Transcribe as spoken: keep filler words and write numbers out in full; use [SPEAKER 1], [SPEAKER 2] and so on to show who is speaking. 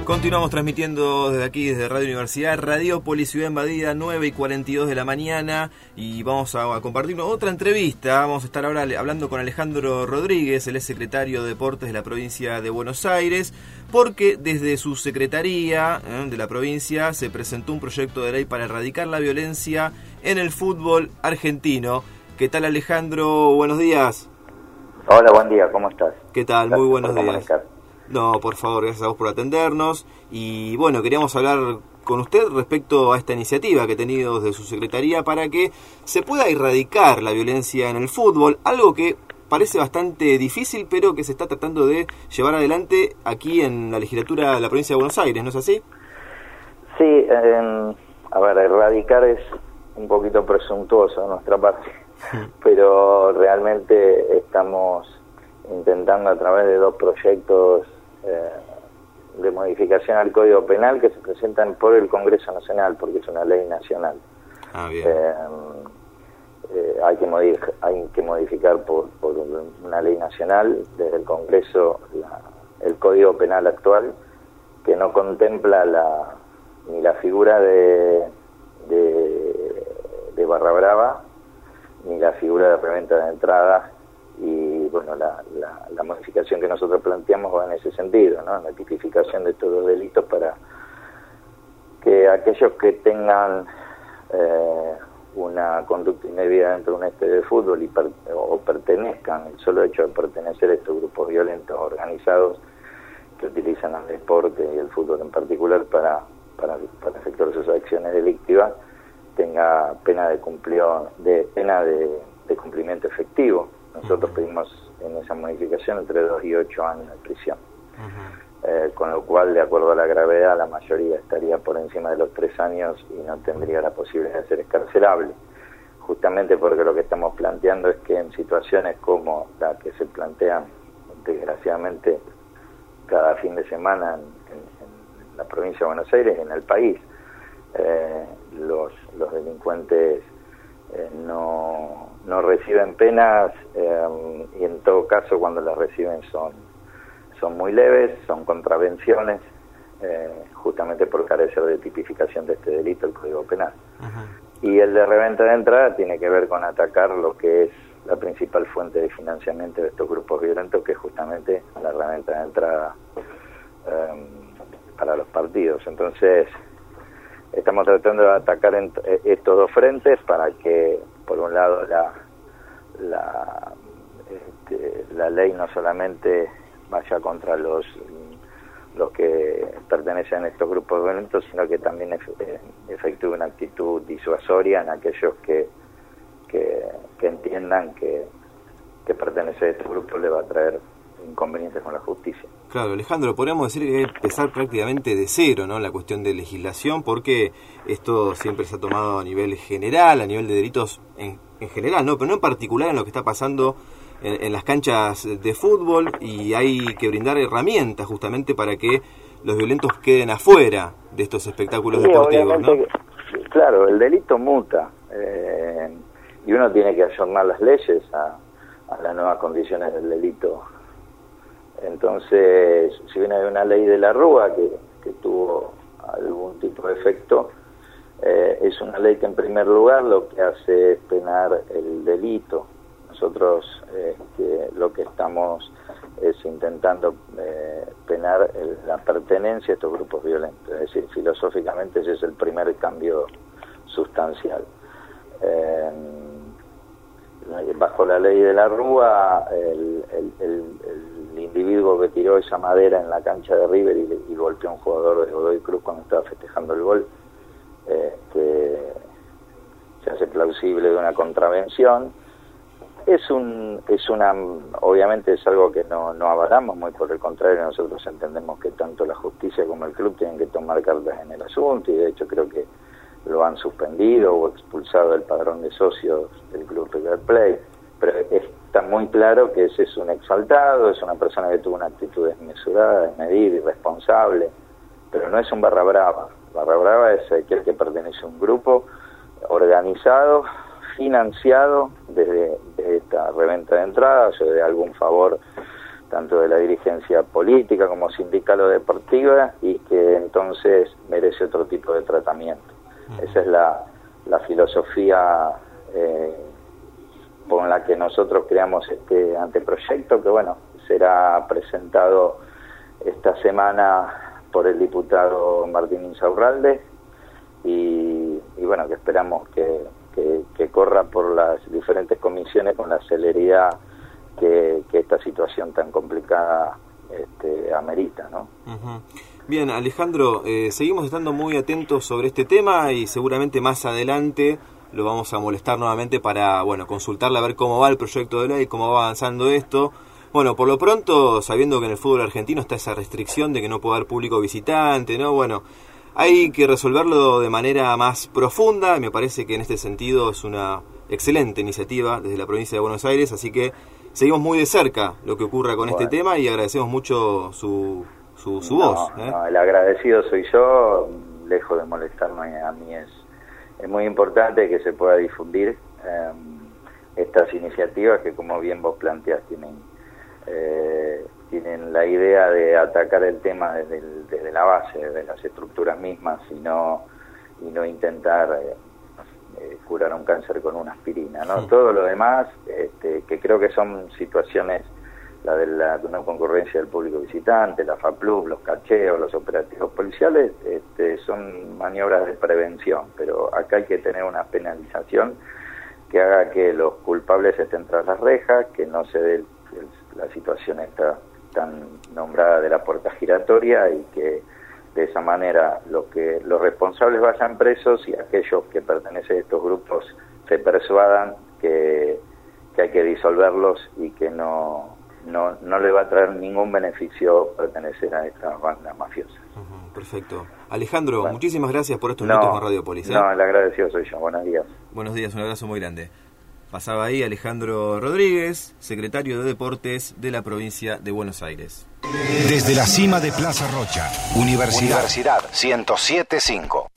[SPEAKER 1] Continuamos transmitiendo desde aquí, desde Radio Universidad, Radiópolis, Ciudad Invadida, nueve y cuarenta y dos de la mañana, y vamos a, a compartir otra entrevista. Vamos a estar ahora hablando con Alejandro Rodríguez, el ex secretario de Deportes de la provincia de Buenos Aires, porque desde su secretaría eh, de la provincia se presentó un proyecto de ley para erradicar la violencia en el fútbol argentino. ¿Qué tal, Alejandro? Buenos días.
[SPEAKER 2] Hola, buen día, ¿cómo estás?
[SPEAKER 1] ¿Qué tal?
[SPEAKER 2] Gracias.
[SPEAKER 1] Muy buenos
[SPEAKER 2] por
[SPEAKER 1] días.
[SPEAKER 2] comunicar.
[SPEAKER 1] No, por favor, gracias a vos por atendernos. Y bueno, queríamos hablar con usted respecto a esta iniciativa que ha tenido desde su secretaría para que se pueda erradicar la violencia en el fútbol, algo que parece bastante difícil, pero que se está tratando de llevar adelante aquí en la legislatura de la provincia de Buenos Aires, ¿no es así?
[SPEAKER 2] Sí, eh, a ver, erradicar es un poquito presuntuoso de nuestra parte, pero realmente estamos intentando a través de dos proyectos eh, de modificación al Código Penal que se presentan por el Congreso Nacional, porque es una ley nacional.
[SPEAKER 1] Ah, bien.
[SPEAKER 2] Eh, eh, hay, que modificar, hay que modificar por, por una ley nacional desde el Congreso la, el Código Penal actual, que no contempla la ni la figura de, de, de barra brava, ni la figura de reventa de entrada. Y bueno, la, la, la modificación que nosotros planteamos va en ese sentido, ¿no? La tipificación de estos dos delitos para que aquellos que tengan eh, una conducta indebida dentro de un estadio de fútbol y per, o pertenezcan, el solo hecho de pertenecer a estos grupos violentos organizados que utilizan el deporte y el fútbol en particular para, para, para efectuar sus acciones delictivas, tenga pena de cumplió, de pena de, de cumplimiento efectivo. Nosotros pedimos en esa modificación entre dos y ocho años de prisión. Uh-huh. eh, con lo cual, de acuerdo a la gravedad, la mayoría estaría por encima de los tres años y no tendría la posibilidad de ser escarcelable. Justamente porque lo que estamos planteando es que en situaciones como la que se plantean, desgraciadamente, cada fin de semana en, en, en la provincia de Buenos Aires, en el país, eh, los, los delincuentes eh, no... no reciben penas eh, y en todo caso cuando las reciben son son muy leves, son contravenciones, eh, justamente por carecer de tipificación de este delito el Código Penal. Uh-huh. Y el de reventa de entrada tiene que ver con atacar lo que es la principal fuente de financiamiento de estos grupos violentos, que es justamente la reventa de entrada eh, para los partidos. Entonces estamos tratando de atacar en, estos dos frentes para que, por un lado, la la, este, la ley no solamente vaya contra los los que pertenecen a estos grupos violentos, sino que también efectúe una actitud disuasoria en aquellos que que, que entiendan que, que pertenecer a estos grupos le va a traer inconvenientes con la justicia.
[SPEAKER 1] Claro, Alejandro, podríamos decir que hay que empezar prácticamente de cero, ¿no? La cuestión de legislación, porque esto siempre se ha tomado a nivel general, a nivel de delitos en, en general, ¿no? Pero no en particular en lo que está pasando en, en las canchas de fútbol, y hay que brindar herramientas justamente para que los violentos queden afuera de estos espectáculos sí, deportivos, ¿no?
[SPEAKER 2] Que, claro, el delito muta, eh, y uno tiene que ayornar las leyes a, a las nuevas condiciones del delito. Entonces, si viene de una ley de la Rúa que, que tuvo algún tipo de efecto, eh, es una ley que en primer lugar lo que hace es penar el delito. Nosotros eh, que lo que estamos es intentando eh, penar el, la pertenencia a estos grupos violentos, es decir, filosóficamente ese es el primer cambio sustancial. Eh, bajo la ley de la Rúa, el, el, el, el individuo que tiró esa madera en la cancha de River y, y golpeó a un jugador de Godoy Cruz cuando estaba festejando el gol, eh, que se hace plausible de una contravención. Es un, es una, obviamente es algo que no, no avalamos, muy por el contrario, nosotros entendemos que tanto la justicia como el club tienen que tomar cartas en el asunto, y de hecho creo que lo han suspendido o expulsado del padrón de socios del Club River Plate, pero está muy claro que ese es un exaltado, es una persona que tuvo una actitud desmesurada, desmedida, irresponsable, pero no es un barra brava. Barra brava es aquel que pertenece a un grupo organizado, financiado desde, desde esta reventa de entradas o de algún favor tanto de la dirigencia política como sindical o deportiva, y que entonces merece otro tipo de tratamiento. Uh-huh. Esa es la, la filosofía eh, con la que nosotros creamos este anteproyecto, que bueno, será presentado esta semana por el diputado Martín Insaurralde, y, y bueno, que esperamos que, que, que corra por las diferentes comisiones con la celeridad que, que esta situación tan complicada este, amerita, ¿no?
[SPEAKER 1] Uh-huh. Bien, Alejandro, eh, seguimos estando muy atentos sobre este tema y seguramente más adelante lo vamos a molestar nuevamente para, bueno, consultarle a ver cómo va el proyecto de ley, cómo va avanzando esto. Bueno, por lo pronto, sabiendo que en el fútbol argentino está esa restricción de que no puede haber público visitante, ¿no? Bueno, hay que resolverlo de manera más profunda, y me parece que en este sentido es una excelente iniciativa desde la provincia de Buenos Aires, así que seguimos muy de cerca lo que ocurra con bueno. este tema y agradecemos mucho su, su, su
[SPEAKER 2] no,
[SPEAKER 1] voz. ¿eh?
[SPEAKER 2] No, el agradecido soy yo, lejos de molestarme a mí es, es muy importante que se pueda difundir eh, estas iniciativas que, como bien vos planteás, tienen, eh, tienen la idea de atacar el tema desde, el, desde la base, desde las estructuras mismas, y no, y no intentar... Eh, Eh, curar un cáncer con una aspirina, ¿no? Sí. Todo lo demás, este, que creo que son situaciones, la de la no concurrencia del público visitante, la FAPLUB, los cacheos, los operativos policiales, este, son maniobras de prevención, pero acá hay que tener una penalización que haga que los culpables estén tras las rejas, que no se dé el, el, la situación esta tan nombrada de la puerta giratoria, y que de esa manera los que los responsables vayan presos y aquellos que pertenecen a estos grupos se persuadan que, que hay que disolverlos y que no, no, no le va a traer ningún beneficio pertenecer a estas bandas mafiosas.
[SPEAKER 1] Uh-huh, perfecto. Alejandro, bueno, muchísimas gracias por estos
[SPEAKER 2] no,
[SPEAKER 1] minutos con Radiopolis. ¿eh?
[SPEAKER 2] No, el agradecido soy yo. Buenos días.
[SPEAKER 1] Buenos días, un abrazo muy grande. Pasaba ahí Alejandro Rodríguez, secretario de Deportes de la provincia de Buenos Aires.
[SPEAKER 3] Desde la cima de Plaza Rocha, Universidad,
[SPEAKER 4] Universidad ciento siete punto cinco.